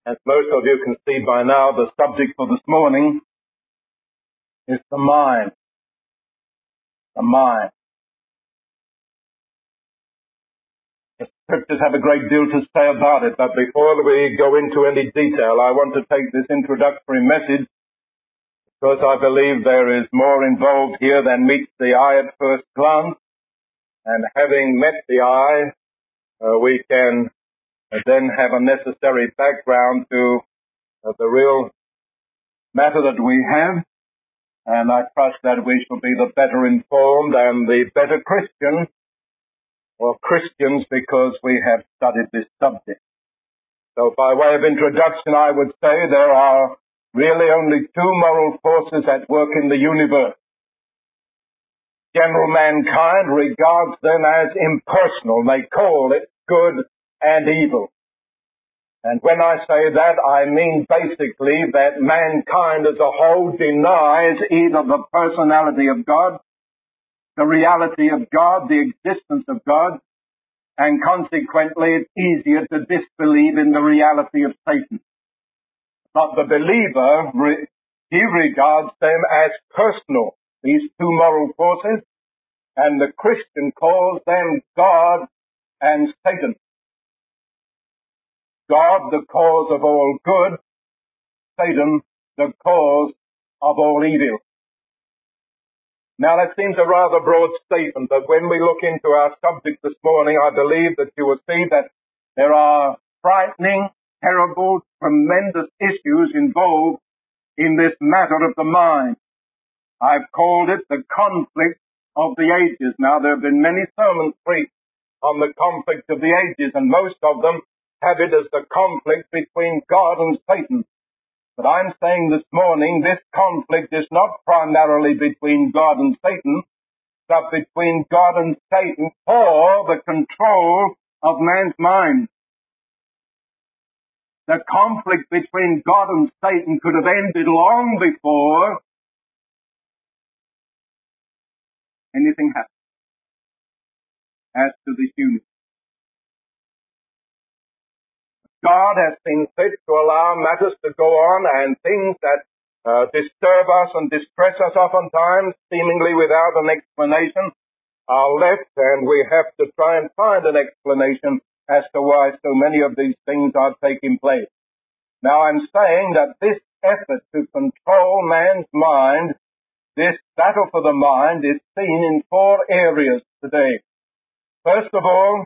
As most of you can see by now, the subject for this morning is the mind. The mind. The scriptures have a great deal to say about it, but before we go into any detail, I want to take this introductory message because I believe there is more involved here than meets the eye at first glance. And having met the eye, we can then have a necessary background to the real matter that we have. And I trust that we shall be the better informed and the better Christians, or Christians, because we have studied this subject. So by way of introduction, I would say there are really only two moral forces at work in the universe. General mankind regards them as impersonal. They call it good and evil. And when I say that, I mean basically that mankind as a whole denies either the personality of God, the reality of God, the existence of God, and consequently it's easier to disbelieve in the reality of Satan. But the believer, he regards them as personal, these two moral forces, and the Christian calls them God and Satan. God, the cause of all good, Satan, the cause of all evil. Now that seems a rather broad statement, but when we look into our subject this morning, I believe that you will see that there are frightening, terrible, tremendous issues involved in this matter of the mind. I've called it the conflict of the ages. Now there have been many sermons preached on the conflict of the ages, and most of them have it as the conflict between God and Satan. But I'm saying this morning, this conflict is not primarily between God and Satan, but between God and Satan for the control of man's mind. The conflict between God and Satan could have ended long before anything happened as to this union. God has seen fit to allow matters to go on, and things that disturb us and distress us oftentimes, seemingly without an explanation, are left, and we have to try and find an explanation as to why so many of these things are taking place. Now I'm saying that this effort to control man's mind, this battle for the mind, is seen in four areas today. First of all,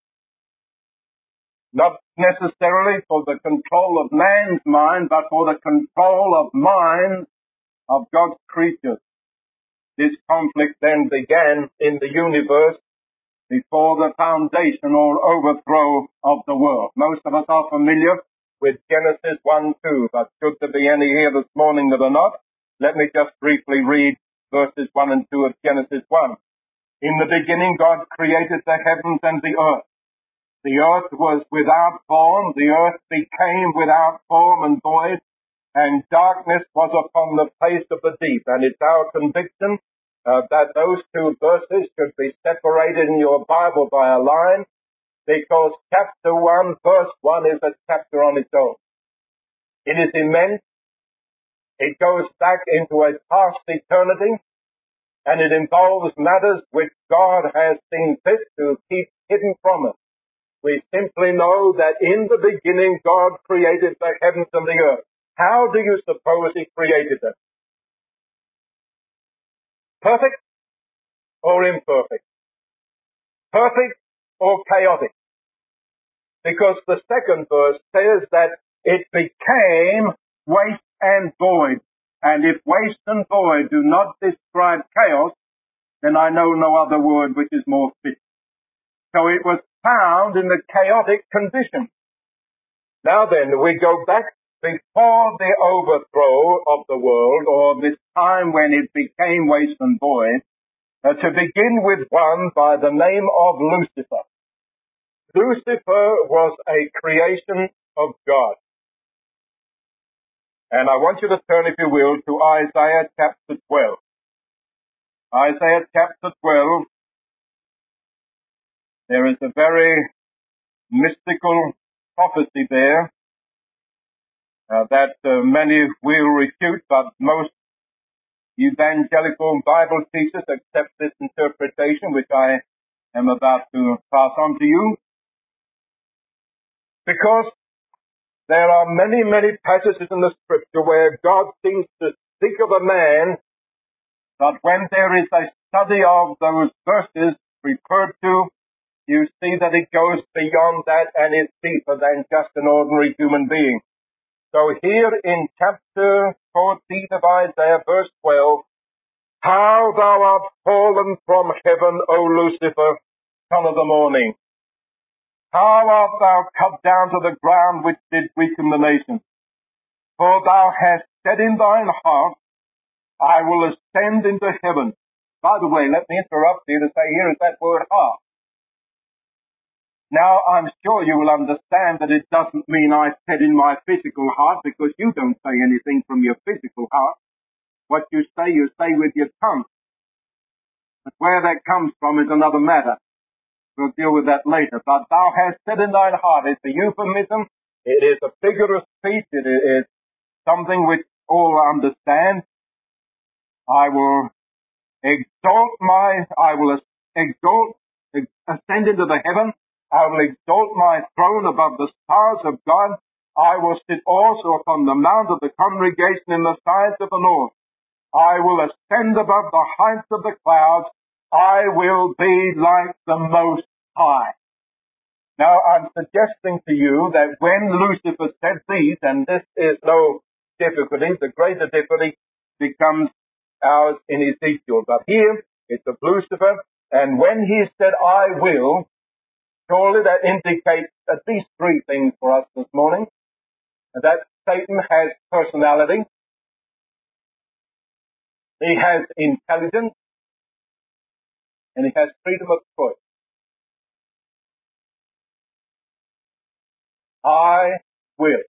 not necessarily for the control of man's mind, but for the control of minds of God's creatures. This conflict then began in the universe before the foundation or overthrow of the world. Most of us are familiar with Genesis 1:2, but should there be any here this morning that are not, let me just briefly read verses 1 and 2 of Genesis 1. In the beginning God created the heavens and the earth. The earth was without form, the earth became without form and void, and darkness was upon the face of the deep. And it's our conviction that those two verses should be separated in your Bible by a line, because chapter 1, verse 1 is a chapter on its own. It is immense. It goes back into a past eternity, and it involves matters which God has seen fit to keep hidden from us. We simply know that in the beginning God created the heavens and the earth. How do you suppose he created them? Perfect or imperfect? Perfect or chaotic? Because the second verse says that it became waste and void. And if waste and void do not describe chaos, then I know no other word which is more fit. So it was found in the chaotic condition. Now then, we go back before the overthrow of the world, or this time when it became waste and void, to begin with one by the name of Lucifer. Lucifer was a creation of God. And I want you to turn, if you will, to Isaiah chapter 12. Isaiah chapter 12. There is a very mystical prophecy there that many will refute, but most evangelical Bible teachers accept this interpretation, which I am about to pass on to you, because there are many, many passages in the Scripture where God seems to speak of a man, but when there is a study of those verses referred to, you see that it goes beyond that and is deeper than just an ordinary human being. So here in chapter 14 of Isaiah, verse 12, how thou art fallen from heaven, O Lucifer, son of the morning. How art thou cut down to the ground, which did weaken the nations? For thou hast said in thine heart, I will ascend into heaven. By the way, let me interrupt you to say here is that word heart. Now, I'm sure you will understand that it doesn't mean I said in my physical heart, because you don't say anything from your physical heart. What you say with your tongue. But where that comes from is another matter. We'll deal with that later. But thou hast said in thine heart, it's a euphemism, it is a figure of speech, it is something which all understand. I will ascend into the heaven. I will exalt my throne above the stars of God. I will sit also upon the mount of the congregation in the sides of the north. I will ascend above the heights of the clouds. I will be like the Most High. Now, I'm suggesting to you that when Lucifer said these, and this is no difficulty, the greater difficulty becomes ours in Ezekiel. But here, it's of Lucifer, and when he said, I will, surely that indicates at least three things for us this morning. That Satan has personality, he has intelligence, and he has freedom of choice. I will.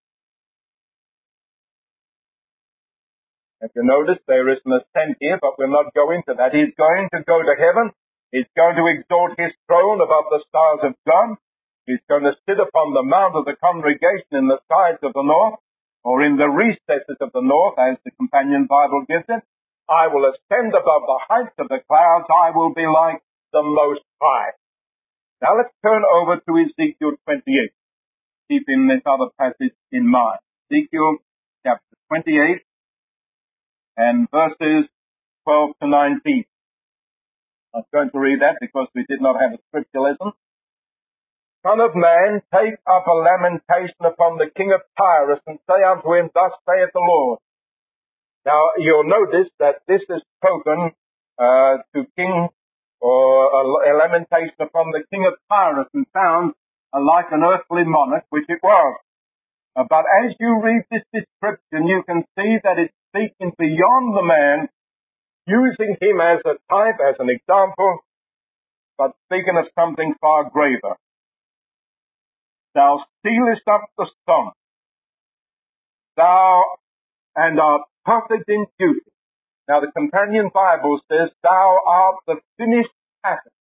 If you notice, there is an ascent here, but we'll not go into that. He's going to go to heaven. He's going to exalt his throne above the stars of God. He's going to sit upon the mount of the congregation in the sides of the north, or in the recesses of the north, as the Companion Bible gives it. I will ascend above the heights of the clouds. I will be like the Most High. Now let's turn over to Ezekiel 28, keeping this other passage in mind. Ezekiel chapter 28 and verses 12 to 19. I'm going to read that because we did not have a scripture lesson. Son of man, take up a lamentation upon the king of Tyrus, and say unto him, Thus saith the Lord. Now, you'll notice that this is spoken to king, or a lamentation upon the king of Tyrus, and sounds like an earthly monarch, which it was. But as you read this description, you can see that it's speaking beyond the man, using him as a type, as an example, but speaking of something far graver. Thou sealest up the sum, thou and art perfect in duty. Now the Companion Bible says, Thou art the finished pattern.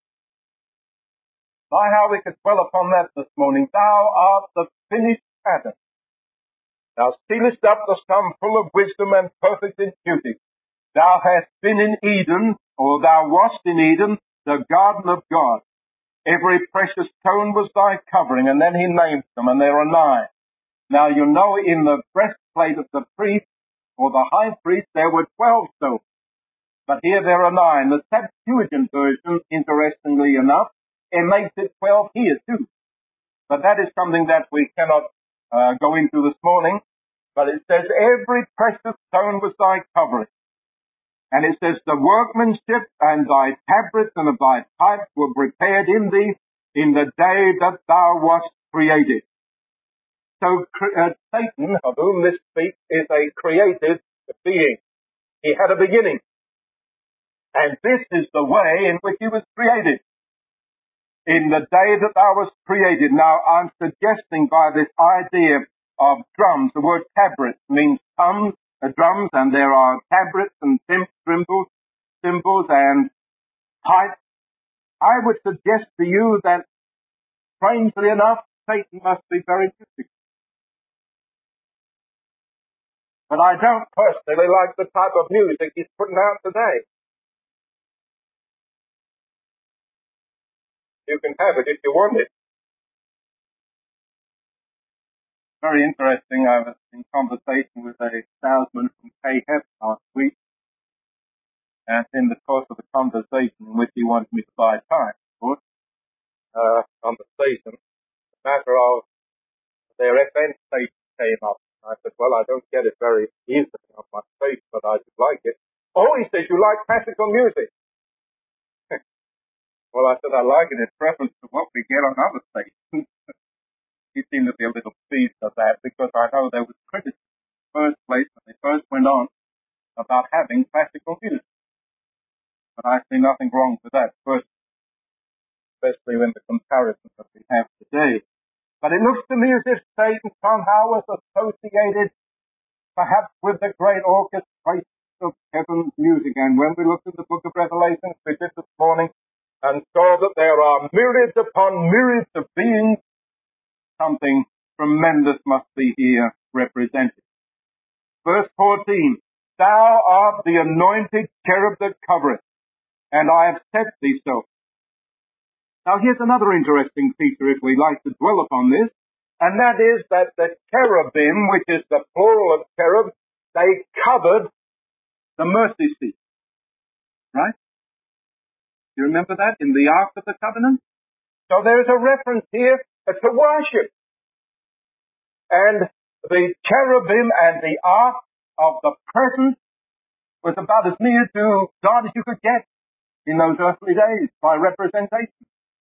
My, how we could dwell upon that this morning. Thou art the finished pattern. Thou sealest up the sum, full of wisdom and perfect in duty. Thou hast been in Eden, or thou wast in Eden, the garden of God. Every precious stone was thy covering, and then he named them, and there are 9. Now you know in the breastplate of the priest, or the high priest, there were 12 stones. But here there are 9. The Septuagint version, interestingly enough, it makes it 12 here too. But that is something that we cannot go into this morning. But it says, every precious stone was thy covering. And it says, the workmanship and thy tabrets and of thy types were prepared in thee in the day that thou wast created. So Satan, of whom this speaks, is a created being. He had a beginning. And this is the way in which he was created. In the day that thou wast created. Now, I'm suggesting by this idea of drums, the word tabrets means drums, and there are tabrets and cymbals and pipes. I would suggest to you that, strangely enough, Satan must be very musical. But I don't personally like the type of music he's putting out today. You can have it if you want it. Very interesting. I was in conversation with a salesman from KF last week, and in the course of the conversation in which he wanted me to buy time, of course, on the station, the matter of their FM station came up. I said, well, I don't get it very easily on my station, but I do like it. Oh, he said, you like classical music? Well, I said, I like it in preference to what we get on other stations. He seemed to be a little pleased at that, because I know there was criticism in the first place when they first went on about having classical music. But I see nothing wrong with that, first, especially in the comparison that we have today. But it looks to me as if Satan somehow was associated perhaps with the great orchestration of heaven's music. And when we looked at the book of Revelation, we did this morning, and saw that there are myriads upon myriads of beings, something tremendous must be here represented. Verse 14, thou art the anointed cherub that covereth, and I have set thee so. Now here's another interesting feature, if we like to dwell upon this, and that is that the cherubim, which is the plural of cherub, they covered the mercy seat. Right? You remember that in the Ark of the Covenant? So there's a reference here to worship. And the cherubim and the Ark of the presence was about as near to God as you could get in those earthly days by representation.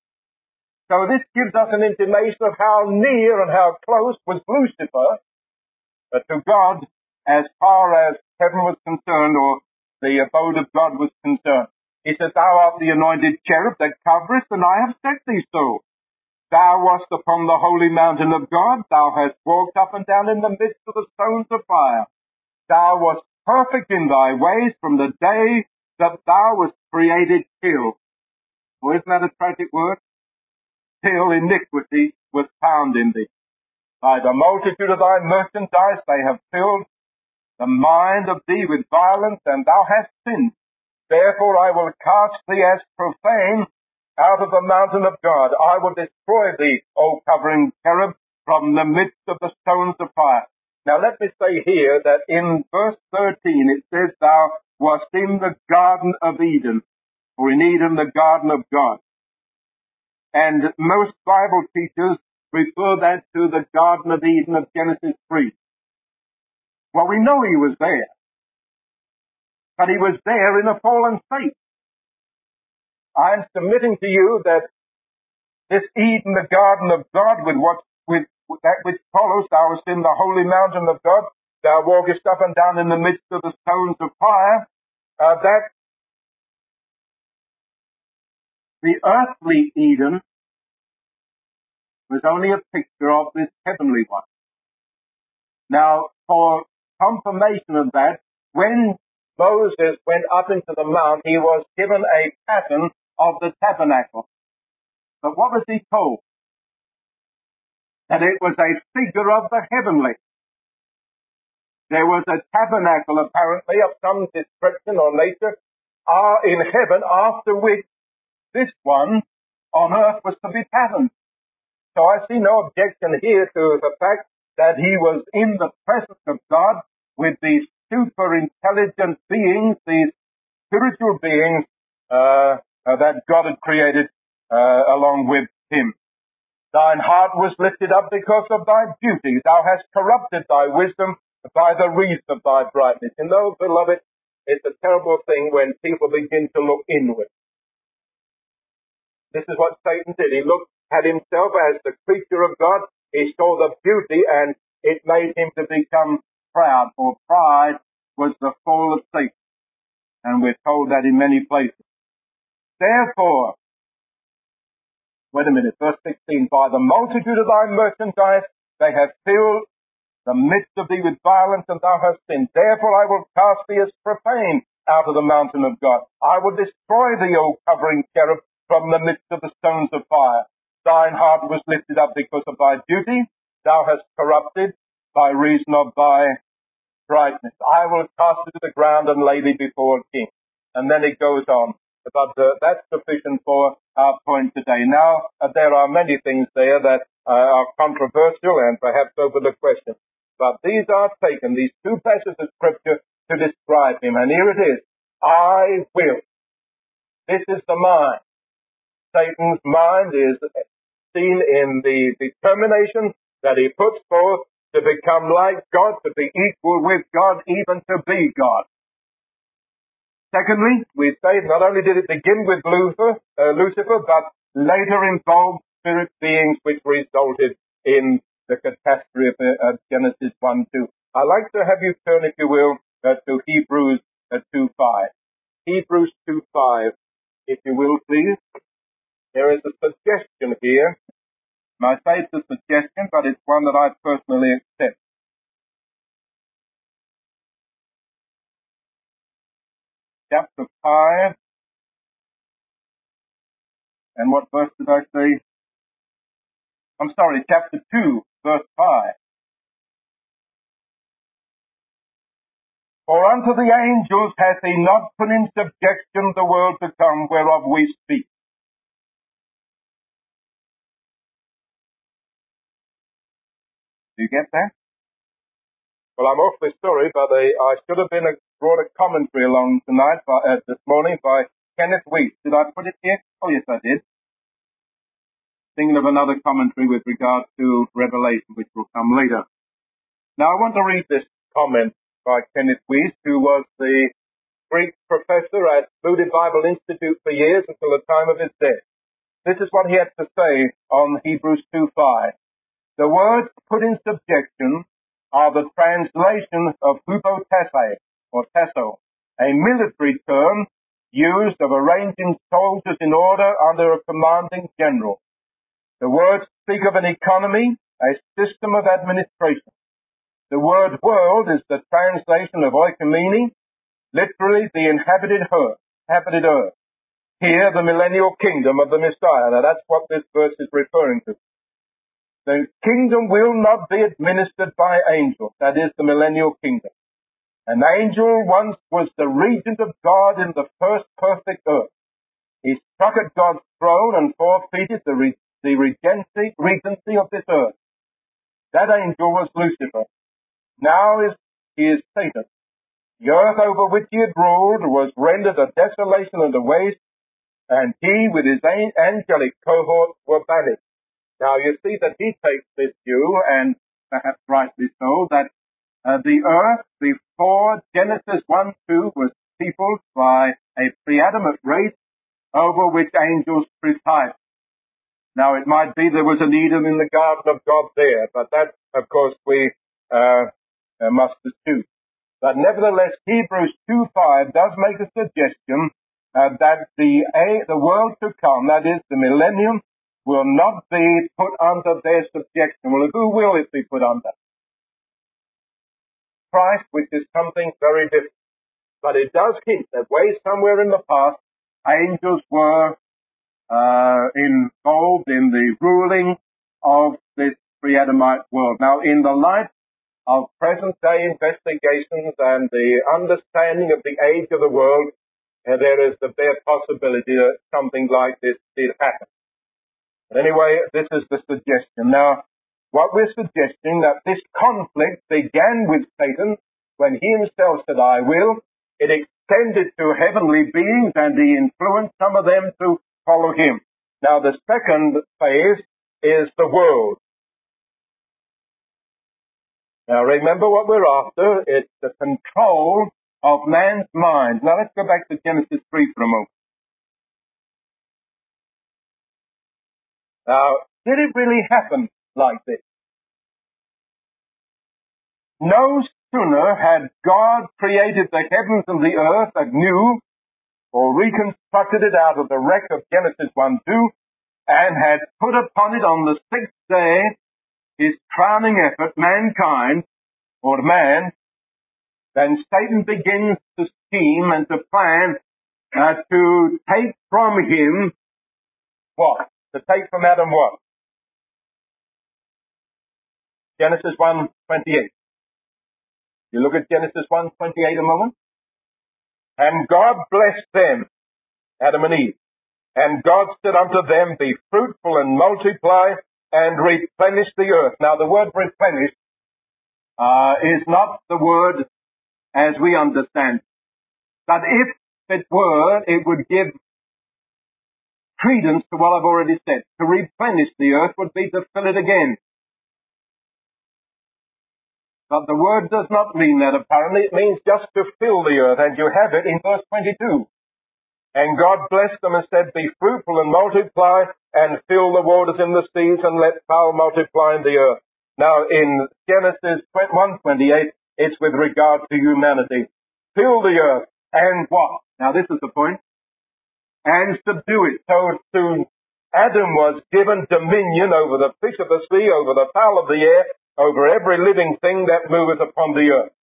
So this gives us an intimation of how near and how close was Lucifer to God as far as heaven was concerned, or the abode of God was concerned. He says, thou art the anointed cherub that coverest, and I have set thee so. Thou wast upon the holy mountain of God. Thou hast walked up and down in the midst of the stones of fire. Thou wast perfect in thy ways from the day that thou wast created till. Well, isn't that a tragic word? Till iniquity was found in thee. By the multitude of thy merchandise they have filled the mind of thee with violence, and thou hast sinned. Therefore I will cast thee as profane out of the mountain of God. I will destroy thee, O covering cherub, from the midst of the stones of fire. Now let me say here that in verse 13 it says, thou wast in the Garden of Eden, or in Eden the Garden of God. And most Bible teachers refer that to the Garden of Eden of Genesis 3. Well, we know he was there, but he was there in a fallen state. I'm submitting to you that this Eden, the Garden of God, with that which follows, thou wast in the holy mountain of God, thou walkest up and down in the midst of the stones of fire, that the earthly Eden was only a picture of this heavenly one. Now, for confirmation of that, when Moses went up into the mount, he was given a pattern of the tabernacle. But what was he told? That it was a figure of the heavenly. There was a tabernacle, apparently, of some description or nature in heaven, after which this one on earth was to be patterned. So I see no objection here to the fact that he was in the presence of God with these super intelligent beings, these spiritual beings that God had created along with him. Thine heart was lifted up because of thy beauty. Thou hast corrupted thy wisdom by the reason of thy brightness. And though, beloved, it's a terrible thing when people begin to look inward. This is what Satan did. He looked at himself as the creature of God. He saw the beauty, and it made him to become proud, for pride was the fall of Satan. And we're told that in many places. Therefore, wait a minute, verse 16, by the multitude of thy merchandise they have filled the midst of thee with violence, and thou hast sinned. Therefore I will cast thee as profane out of the mountain of God. I will destroy thee, O covering cherub, from the midst of the stones of fire. Thine heart was lifted up because of thy beauty. Thou hast corrupted by reason of thy brightness. I will cast it to the ground and lay thee before a king. And then it goes on. But that's sufficient for our point today. Now, there are many things there that are controversial and perhaps overlooked questions. But these are taken, these two passages of Scripture, to describe him. And here it is. I will. This is the mind. Satan's mind is seen in the determination that he puts forth to become like God, to be equal with God, even to be God. Secondly, we say not only did it begin with Lucifer, but later involved spirit beings, which resulted in the catastrophe of Genesis 1:2. I'd like to have you turn, if you will, to Hebrews 2:5. Hebrews 2:5, if you will, please. There is a suggestion here. And I say it's a suggestion, but it's one that I personally accept. Chapter 5. And what verse did I say? I'm sorry, chapter 2, verse 5. For unto the angels hath he not put in subjection the world to come, whereof we speak. Do you get that? Well, I'm awfully sorry, but I should have brought a commentary along tonight, this morning, by Kenneth Weiss. Did I put it here? Oh, yes, I did. Thinking of another commentary with regard to Revelation, which will come later. Now, I want to read this comment by Kenneth Weiss, who was the Greek professor at Moody Bible Institute for years until the time of his death. This is what he had to say on Hebrews 2:5. The words put in subjection are the translation of hupotesse, or tasso, a military term used of arranging soldiers in order under a commanding general. The words speak of an economy, a system of administration. The word world is the translation of oikoumene, literally the inhabited earth. Here, the millennial kingdom of the Messiah. Now, that's what this verse is referring to. The kingdom will not be administered by angels. That is the millennial kingdom. An angel once was the regent of God in the first perfect earth. He struck at God's throne and forfeited the regency of this earth. That angel was Lucifer. Now he is Satan. The earth over which he had ruled was rendered a desolation and a waste, and he with his angelic cohort were banished. Now you see that he takes this view, and perhaps rightly so, that the earth before Genesis 1:2 was peopled by a pre-Adamite race over which angels presided. Now it might be there was an Eden in the garden of God there, but that, of course, we must assume. But nevertheless, Hebrews 2:5 does make a suggestion that the world to come, that is the millennium, will not be put under their subjection. Well, who will it be put under? Christ, which is something very different. But it does hint that way somewhere in the past, angels were involved in the ruling of this pre-Adamite world. Now, in the light of present-day investigations and the understanding of the age of the world, there is the bare possibility that something like this did happen. But anyway, this is the suggestion. Now, what we're suggesting, that this conflict began with Satan when he himself said, I will. It extended to heavenly beings, and he influenced some of them to follow him. Now, the second phase is the world. Now, remember what we're after. It's the control of man's mind. Now, let's go back to Genesis 3 for a moment. Now, did it really happen like this? No sooner had God created the heavens and the earth anew, or reconstructed it out of the wreck of Genesis 1:2, and had put upon it on the sixth day his crowning effort, mankind, or man, then Satan begins to scheme and to plan to take from him what? To take from Adam what? Genesis 1:28. You look at Genesis 1:28 a moment. And God blessed them, Adam and Eve. And God said unto them, be fruitful and multiply and replenish the earth. Now the word replenish is not the word as we understand. But if it were, it would give credence to what I've already said. To replenish the earth would be to fill it again. But the word does not mean that apparently. It means just to fill the earth. And you have it in verse 22. And God blessed them and said, be fruitful and multiply and fill the waters in the seas and let fowl multiply in the earth. Now in Genesis 1:28, it's with regard to humanity. Fill the earth and what? Now this is the point. And subdue it. So soon Adam was given dominion over the fish of the sea, over the fowl of the air, over every living thing that moveth upon the earth.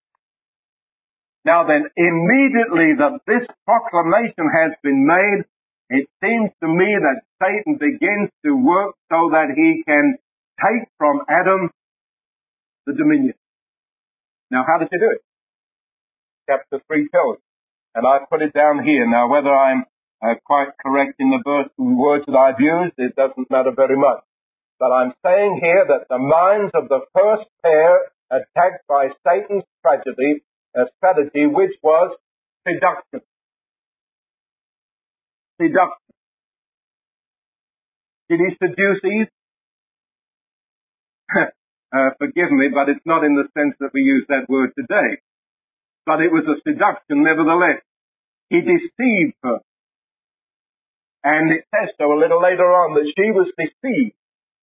Now then, immediately that this proclamation has been made, it seems to me that Satan begins to work so that he can take from Adam the dominion. Now how does he do it? Chapter 3 tells us. And I put it down here. Now whether I'm quite correct in the words that I've used, it doesn't matter very much. But I'm saying here that the minds of the first pair attacked by Satan's strategy, which was seduction. Seduction. Did he seduce Eve? Forgive me, but it's not in the sense that we use that word today. But it was a seduction nevertheless. He deceived her. And it says so a little later on that she was deceived.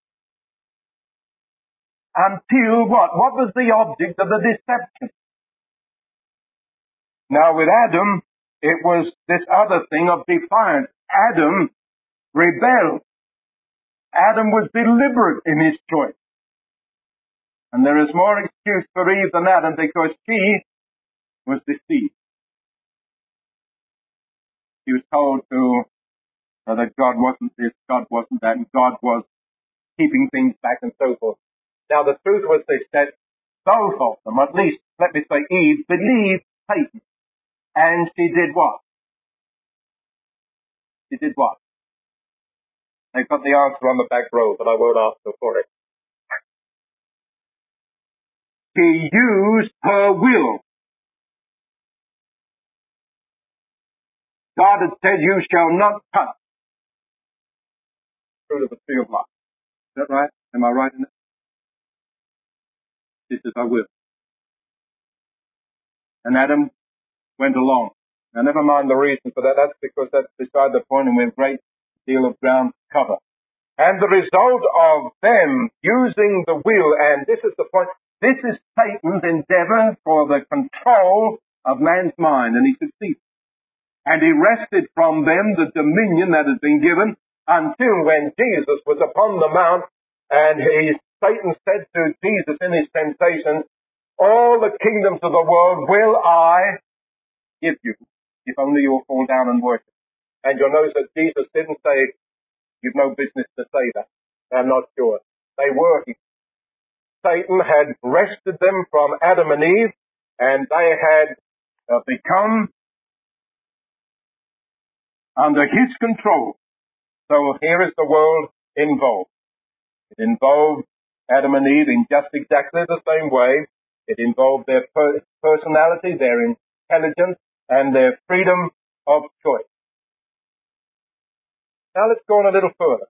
Until what? What was the object of the deception? Now with Adam, it was this other thing of defiance. Adam rebelled. Adam was deliberate in his choice. And there is more excuse for Eve than Adam because she was deceived. She was told that God wasn't this, God wasn't that, and God was keeping things back and so forth. Now the truth was this, that both of them, at least, let me say Eve, believed Satan. And she did what? She did what? They've got the answer on the back row, but I won't ask her for it. She used her will. God had said, you shall not touch the fruit of the tree of life. Is that right? Am I right in it? This is her will. And Adam went along. Now never mind the reason for that. That's because that's beside the point and we have a great deal of ground to cover. And the result of them using the will, and this is the point, this is Satan's endeavor for the control of man's mind, and he succeeded. And he wrested from them the dominion that had been given until when Jesus was upon the mount, and Satan said to Jesus in his temptation, all the kingdoms of the world will I give you, if only you will fall down and worship. And you'll notice that Jesus didn't say, you've no business to say that. I'm not sure. They were. Satan had wrested them from Adam and Eve, and they had become under his control. So here is the world involved. It involved Adam and Eve in just exactly the same way. It involved their personality, their intelligence, and their freedom of choice. Now let's go on a little further.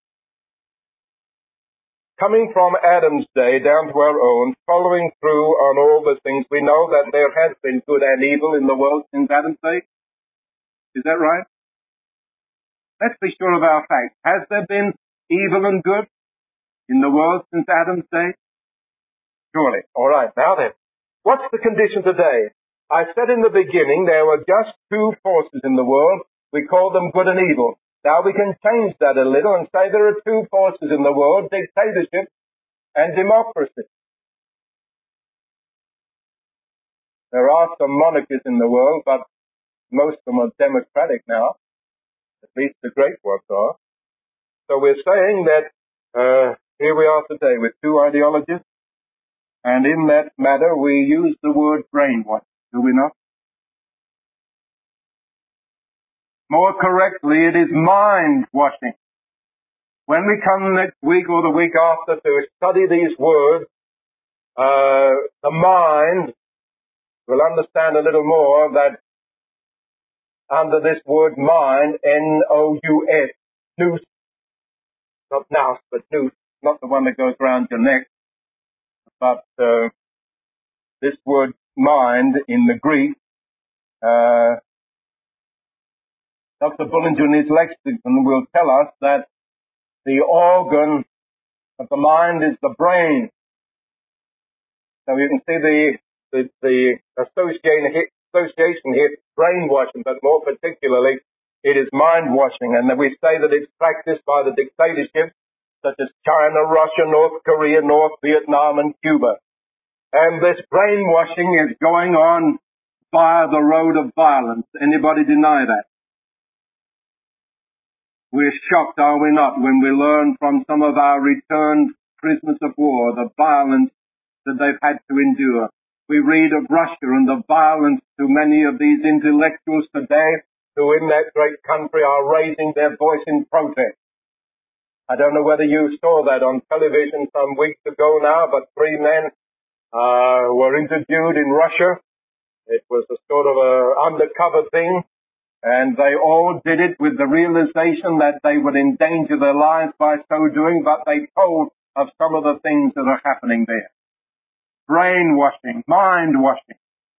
Coming from Adam's day down to our own, following through on all the things, we know that there has been good and evil in the world since Adam's day. Is that right? Let's be sure of our facts. Has there been evil and good in the world since Adam's day? Surely. All right. Now then, what's the condition today? I said in the beginning there were just two forces in the world. We call them good and evil. Now we can change that a little and say there are two forces in the world, dictatorship and democracy. There are some monarchies in the world, but most of them are democratic now. At least the great ones are. So we're saying that here we are today with two ideologies. And in that matter, we use the word brainwash, do we not? More correctly, it is mind washing. When we come next week or the week after to study these words, the mind will understand a little more that under this word mind, N-O-U-S, nous, not nous, but nous, not the one that goes around your neck, but this word mind in the Greek, Dr. Bullinger in his lexicon will tell us that the organ of the mind is the brain. So you can see the association here, brainwashing, but more particularly, it is mind washing. And we say that it's practiced by the dictatorships such as China, Russia, North Korea, North Vietnam, and Cuba. And this brainwashing is going on via the road of violence. Anybody deny that? We're shocked, are we not, when we learn from some of our returned prisoners of war the violence that they've had to endure. We read of Russia and the violence to many of these intellectuals today who in that great country are raising their voice in protest. I don't know whether you saw that on television some weeks ago now, but 3 men were interviewed in Russia. It was a sort of a undercover thing, and they all did it with the realization that they would endanger their lives by so doing, but they told of some of the things that are happening there. Brainwashing, mind-washing.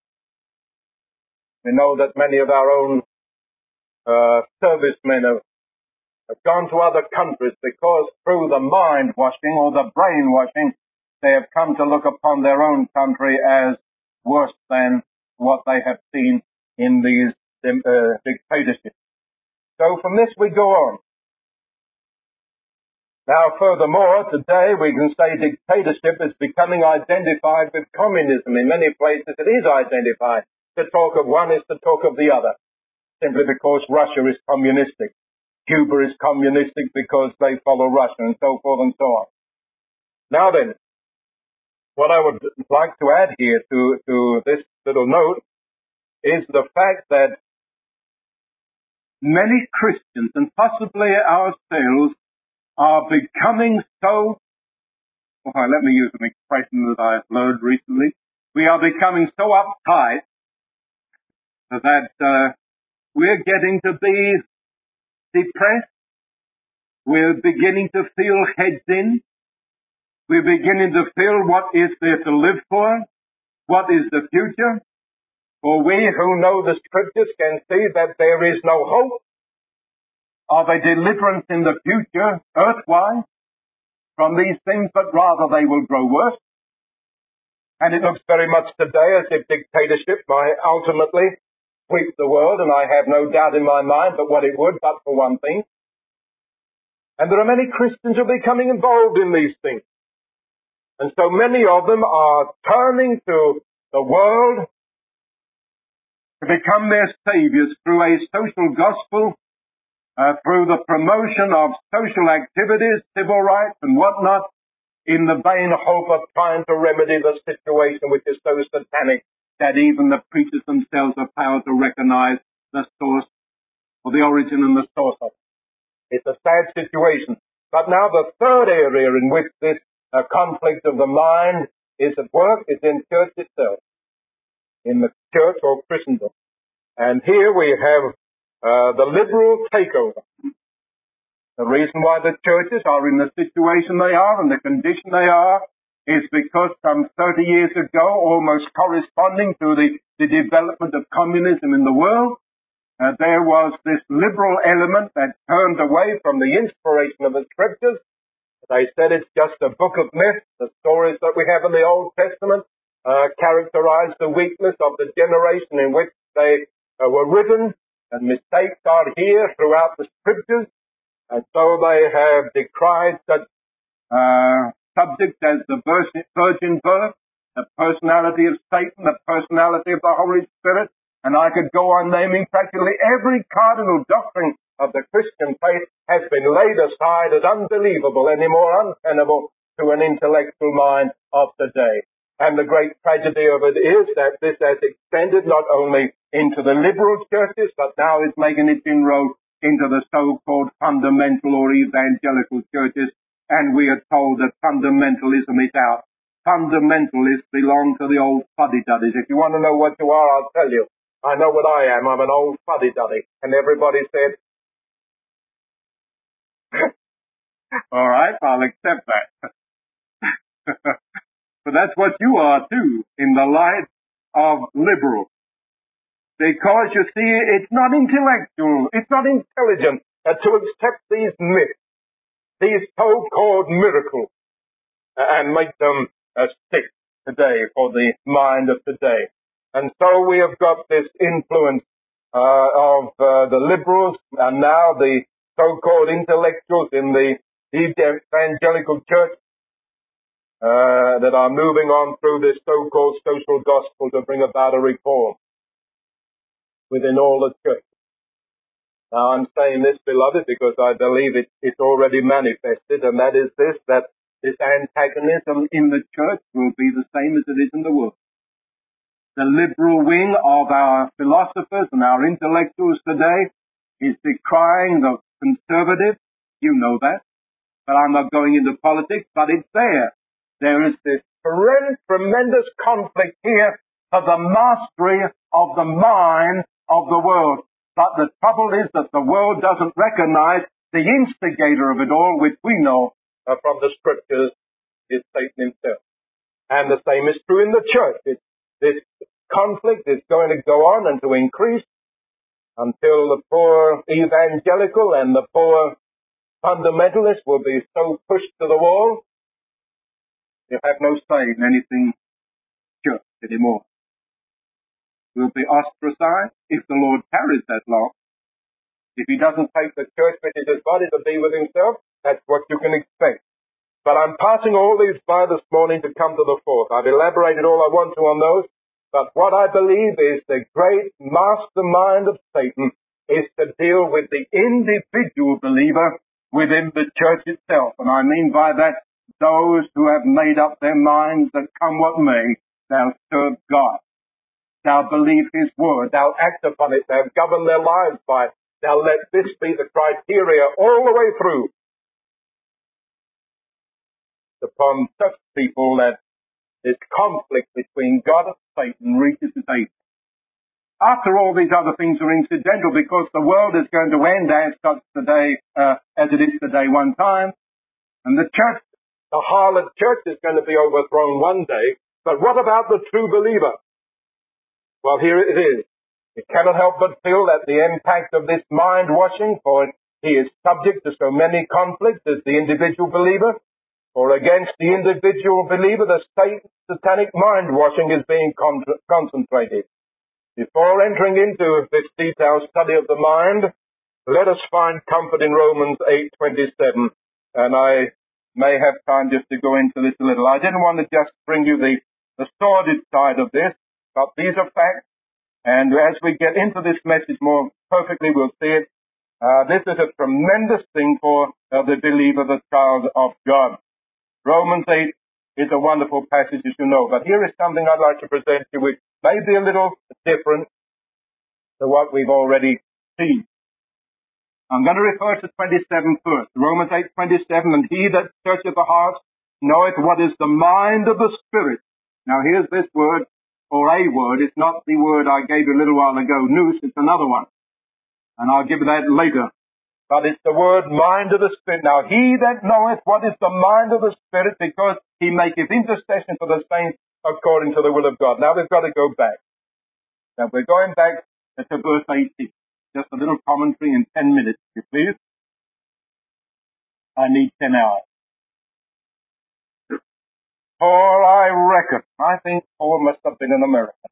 We know that many of our own servicemen have gone to other countries because through the mind-washing or the brainwashing, they have come to look upon their own country as worse than what they have seen in these dictatorships. So from this we go on. Now, furthermore, today we can say dictatorship is becoming identified with communism. In many places it is identified. To talk of one is to talk of the other, simply because Russia is communistic. Cuba is communistic because they follow Russia, and so forth and so on. Now then, what I would like to add here to this little note is the fact that many Christians, and possibly ourselves, are becoming so, let me use an expression that I've learned recently, we are becoming so uptight that we're getting to be depressed, we're beginning to feel heads in, we're beginning to feel what is there to live for, what is the future, for we who know the Scriptures can see that there is no hope of a deliverance in the future, earthwise, from these things, but rather they will grow worse. And it looks very much today as if dictatorship might ultimately sweep the world, and I have no doubt in my mind but what it would, but for one thing. And there are many Christians who are becoming involved in these things. And so many of them are turning to the world to become their saviors through a social gospel, through the promotion of social activities, civil rights and whatnot, in the vain hope of trying to remedy the situation which is so satanic that even the preachers themselves have failed to recognize the source or the origin and the source of it. It's a sad situation. But now the third area in which this conflict of the mind is at work is in church itself, in the church or Christendom. And here we have the liberal takeover. The reason why the churches are in the situation they are and the condition they are is because some 30 years ago, almost corresponding to the development of communism in the world, there was this liberal element that turned away from the inspiration of the Scriptures. They said it's just a book of myths. The stories that we have in the Old Testament characterize the weakness of the generation in which they were written, and mistakes are here throughout the Scriptures, and so they have decried such subjects as the virgin birth, the personality of Satan, the personality of the Holy Spirit, and I could go on naming practically every cardinal doctrine of the Christian faith has been laid aside as unbelievable, any more untenable to an intellectual mind of today. And the great tragedy of it is that this has extended not only into the liberal churches, but now is making its inroad into the so-called fundamental or evangelical churches. And we are told that fundamentalism is out. Fundamentalists belong to the old fuddy-duddies. If you want to know what you are, I'll tell you. I know what I am. I'm an old fuddy-duddy. And everybody said, all right, I'll accept that. But that's what you are too, in the light of liberals. Because you see, it's not intellectual, it's not intelligent to accept these myths, these so-called miracles, and make them stick today for the mind of today. And so we have got this influence of the liberals and now the so-called intellectuals in the evangelical church that are moving on through this so-called social gospel to bring about a reform within all the churches. Now I'm saying this, beloved, because I believe it's already manifested, and that is this, that this antagonism in the church will be the same as it is in the world. The liberal wing of our philosophers and our intellectuals today is decrying the conservative. You know that. But I'm not going into politics, but it's there. There is this tremendous conflict here for the mastery of the mind of the world. But the trouble is that the world doesn't recognize the instigator of it all, which we know from the scriptures is Satan himself. And the same is true in the church. This conflict is going to go on and to increase until the poor evangelical and the poor fundamentalist will be so pushed to the wall, you have no say in anything church anymore. We'll be ostracized if the Lord tarries that long. If he doesn't take the church, which is his body, to be with himself, that's what you can expect. But I'm passing all these by this morning to come to the fourth. I've elaborated all I want to on those, but what I believe is the great mastermind of Satan is to deal with the individual believer within the church itself. And I mean by that, those who have made up their minds that come what may, they'll serve God. They'll believe his word. They'll act upon it. They'll govern their lives by it. They'll let this be the criteria all the way through. Upon such people that this conflict between God and Satan reaches its apex. After all, these other things are incidental because the world is going to end as such today, as it is today one time. And the church, the harlot church, is going to be overthrown one day. But what about the true believer? Well, here it is. You cannot help but feel that the impact of this mind washing, for he is subject to so many conflicts as the individual believer, or against the individual believer, the satanic mind washing is being concentrated. Before entering into this detailed study of the mind, let us find comfort in Romans 8:27. And I may have time just to go into this a little. I didn't want to just bring you the sordid side of this, but these are facts. And as we get into this message more perfectly, we'll see it. This is a tremendous thing for the believer, the child of God. Romans 8 is a wonderful passage, as you know. But here is something I'd like to present to you, which may be a little different to what we've already seen. I'm going to refer to 27 first. Romans 8:27, and he that searcheth the heart knoweth what is the mind of the Spirit. Now here's this word, or a word. It's not the word I gave you a little while ago, nous. It's another one. And I'll give you that later. But it's the word mind of the Spirit. Now he that knoweth what is the mind of the Spirit, because he maketh intercession for the saints according to the will of God. Now we've got to go back. Now we're going back to verse 18. Just a little commentary in 10 minutes, if you please. I need 10 hours. For I reckon, I think Paul must have been an American.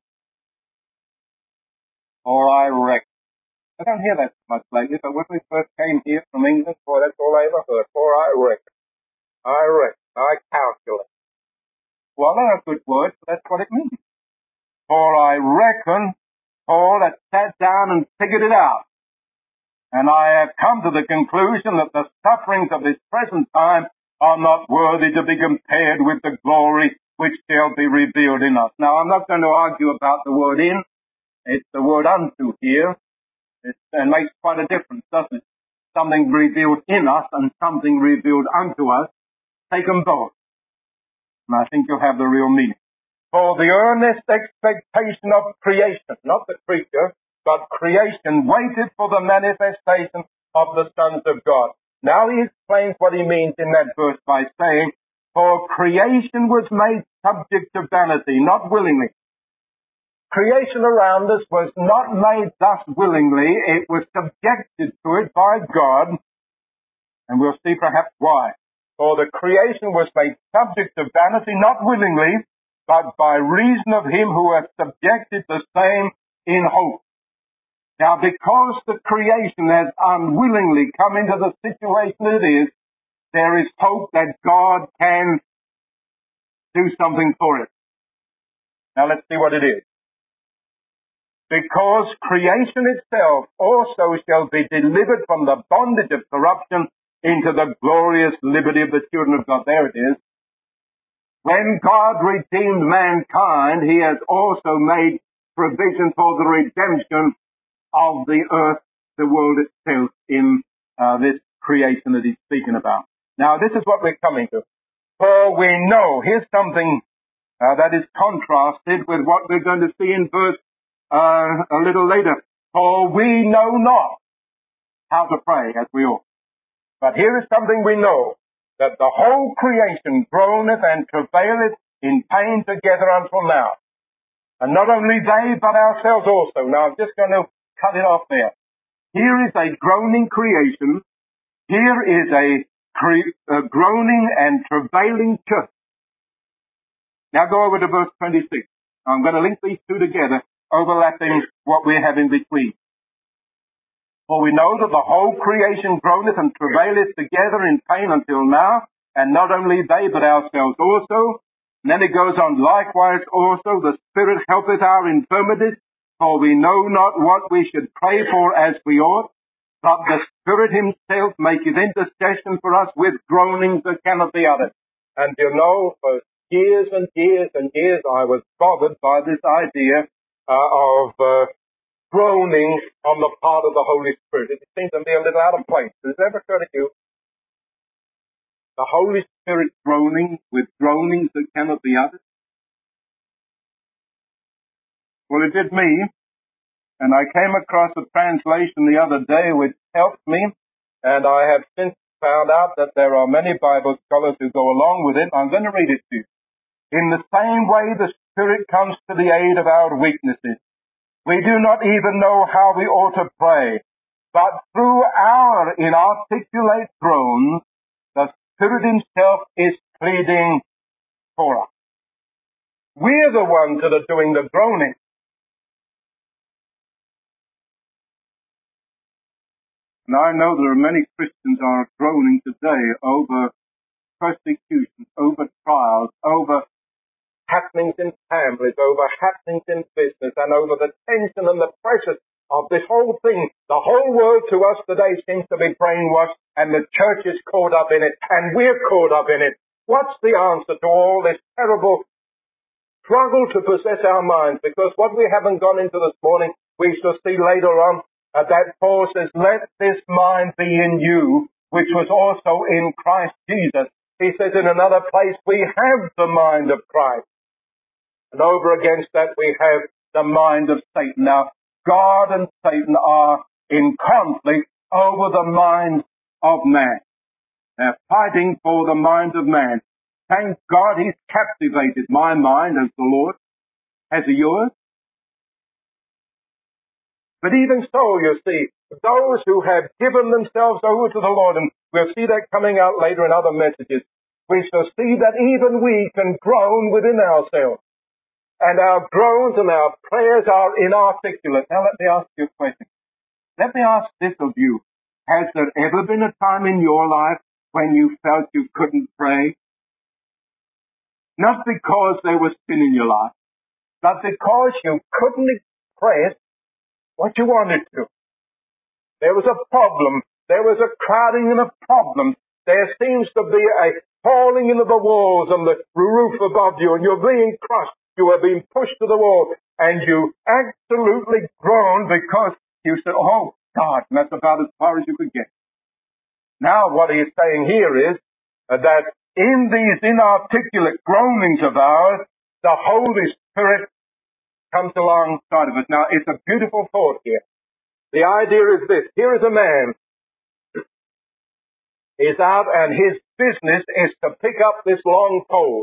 For I reckon. I don't hear that much lately, but when we first came here from England, boy, that's all I ever heard. For I reckon. I calculate. Well, they're good words, but that's what it means. For I reckon Paul had sat down and figured it out. And I have come to the conclusion that the sufferings of this present time are not worthy to be compared with the glory which shall be revealed in us. Now, I'm not going to argue about the word in. It's the word unto here. It makes quite a difference, doesn't it? Something revealed in us and something revealed unto us. Take them both. And I think you'll have the real meaning. For the earnest expectation of creation, not the creature, but creation waited for the manifestation of the sons of God. Now he explains what he means in that verse by saying, for creation was made subject to vanity, not willingly. Creation around us was not made thus willingly. It was subjected to it by God, and we'll see perhaps why. For the creation was made subject to vanity, not willingly, but by reason of him who hath subjected the same in hope. Now, because the creation has unwillingly come into the situation it is, there is hope that God can do something for it. Now, let's see what it is. Because creation itself also shall be delivered from the bondage of corruption into the glorious liberty of the children of God. There it is. When God redeemed mankind, he has also made provision for the redemption of the earth, the world itself, in this creation that he's speaking about. Now, this is what we're coming to. For we know, here's something that is contrasted with what we're going to see in verse a little later. For we know not how to pray as we ought. But here is something we know, that the whole creation groaneth and travaileth in pain together until now. And not only they, but ourselves also. Now, I'm just going to cut it off there. Here is a groaning creation. Here is a groaning and travailing church. Now go over to verse 26. I'm going to link these two together, overlapping what we have in between. For we know that the whole creation groaneth and travaileth together in pain until now, and not only they, but ourselves also. And then it goes on, likewise also the Spirit helpeth our infirmities, for we know not what we should pray for as we ought, but the Spirit himself maketh intercession for us with groanings that cannot be uttered. And you know, for years and years and years, I was bothered by this idea of groaning on the part of the Holy Spirit. It seems to be a little out of place. Does it ever occur to you? The Holy Spirit groaning with groanings that cannot be uttered? Well, it did me, and I came across a translation the other day which helped me, and I have since found out that there are many Bible scholars who go along with it. I'm going to read it to you. In the same way the Spirit comes to the aid of our weaknesses. We do not even know how we ought to pray, but through our inarticulate groans, the Spirit himself is pleading for us. We're the ones that are doing the groaning. And I know there are many Christians are groaning today over persecution, over trials, over happenings in families, over happenings in business, and over the tension and the pressure of this whole thing. The whole world to us today seems to be brainwashed, and the church is caught up in it, and we're caught up in it. What's the answer to all this terrible struggle to possess our minds? Because what we haven't gone into this morning, we shall see later on, that Paul says, let this mind be in you, which was also in Christ Jesus. He says in another place, we have the mind of Christ. And over against that we have the mind of Satan. Now, God and Satan are in conflict over the mind of man. They're fighting for the mind of man. Thank God he's captivated my mind as the Lord. Has he yours? But even so, you see, those who have given themselves over to the Lord, and we'll see that coming out later in other messages, we shall see that even we can groan within ourselves. And our groans and our prayers are inarticulate. Now let me ask you a question. Let me ask this of you. Has there ever been a time in your life when you felt you couldn't pray? Not because there was sin in your life, but because you couldn't express what you wanted to. There was a problem. There was a crowding and a problem. There seems to be falling into the walls and the roof above you, and you're being crushed. You are being pushed to the wall, and you absolutely groan because you said, oh, God, and that's about as far as you could get. Now, what he's saying here is that in these inarticulate groanings of ours, the Holy Spirit comes alongside of us. Now, it's a beautiful thought here. The idea is this. Here is a man. He's out, and his business is to pick up this long pole.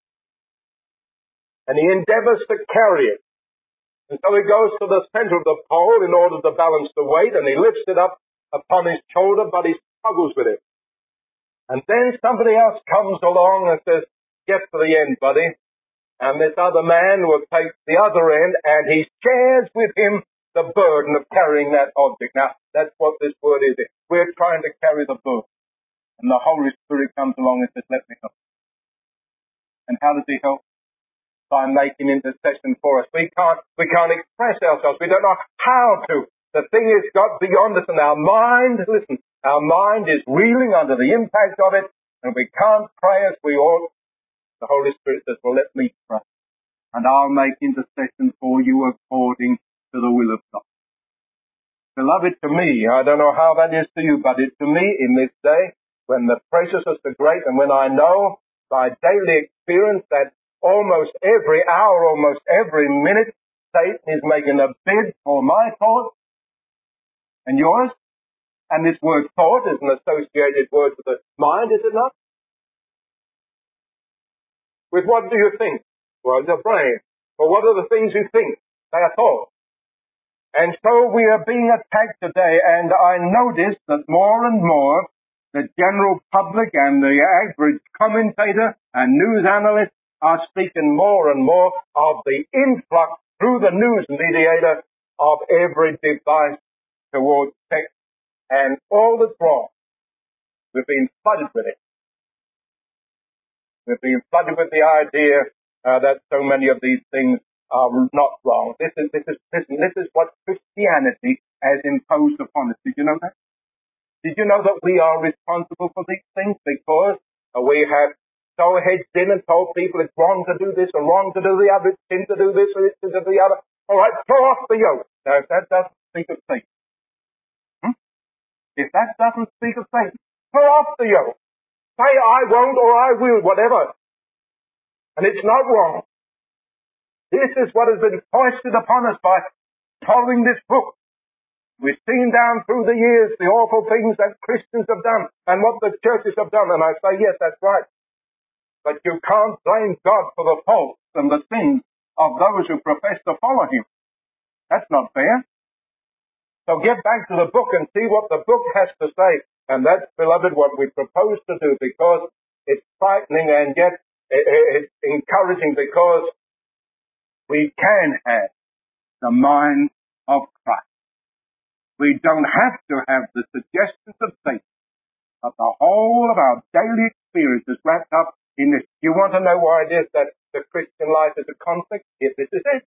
And he endeavors to carry it. And so he goes to the center of the pole in order to balance the weight, and he lifts it up upon his shoulder, but he struggles with it. And then somebody else comes along and says, get to the end, buddy. And this other man will take the other end, and he shares with him the burden of carrying that object. Now, that's what this word is. We're trying to carry the burden. And the Holy Spirit comes along and says, let me help. And how does he help? By making intercession for us. We can't express ourselves. We don't know how to. The thing is got beyond us, and our mind, listen, our mind is reeling under the impact of it, and we can't pray as we ought. The Holy Spirit says, well, let me pray, and I'll make intercession for you according to the will of God. Beloved, to me, I don't know how that is to you, but it to me in this day, when the pressures are so great, and when I know by daily experience that almost every hour, almost every minute, Satan is making a bid for my thoughts and yours. And this word thought is an associated word with the mind, is it not? With what do you think? Well, the brain. Well, what are the things you think? They are thoughts. And so we are being attacked today, and I notice that more and more the general public and the average commentator and news analyst are speaking more and more of the influx through the news mediator of every device towards sex and all that's wrong. We've been flooded with it. We've been flooded with the idea that so many of these things are not wrong. This is what Christianity has imposed upon us. Did you know that? Did you know that we are responsible for these things because we have so hedged in and told people it's wrong to do this or wrong to do the other, it's sin to do this or it's sin to do the other. All right, throw off the yoke. Now, if that doesn't speak of Satan, if that doesn't speak of Satan, throw off the yoke. Say, I won't or I will, whatever. And it's not wrong. This is what has been foisted upon us by following this book. We've seen down through the years the awful things that Christians have done and what the churches have done. And I say, yes, that's right. But you can't blame God for the faults and the sins of those who profess to follow Him. That's not fair. So get back to the book and see what the book has to say. And that's, beloved, what we propose to do, because it's frightening and yet it's encouraging, because we can have the mind of Christ. We don't have to have the suggestions of Satan, but the whole of our daily experience is wrapped up in this. You want to know why it is that the Christian life is a conflict? This is it.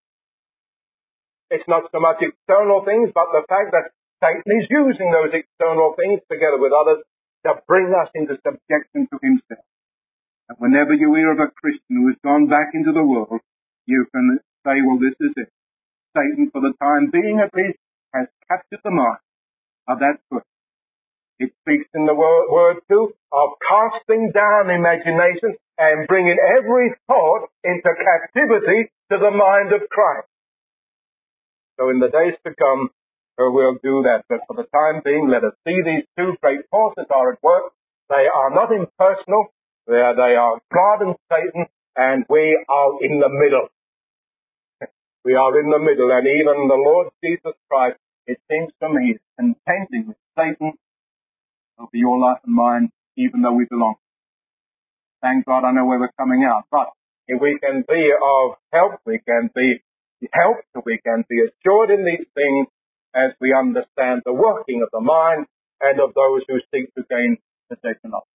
It's not so much external things, but the fact that Satan is using those external things together with others to bring us into subjection to himself. And whenever you hear of a Christian who has gone back into the world, you can say, well, this is it. Satan, for the time being at least, has captured the mind of that person. It speaks in the word too of casting down imagination and bringing every thought into captivity to the mind of Christ. So in the days to come, we'll do that. But for the time being, let us see these two great forces are at work. They are not impersonal. They are God and Satan, and we are in the middle. We are in the middle, and even the Lord Jesus Christ, it seems to me, is contending with Satan over your life and mine, even though we belong. Thank God I know where we're coming out. But if we can be of help, we can be helped, we can be assured in these things as we understand the working of the mind and of those who seek to gain possession of it.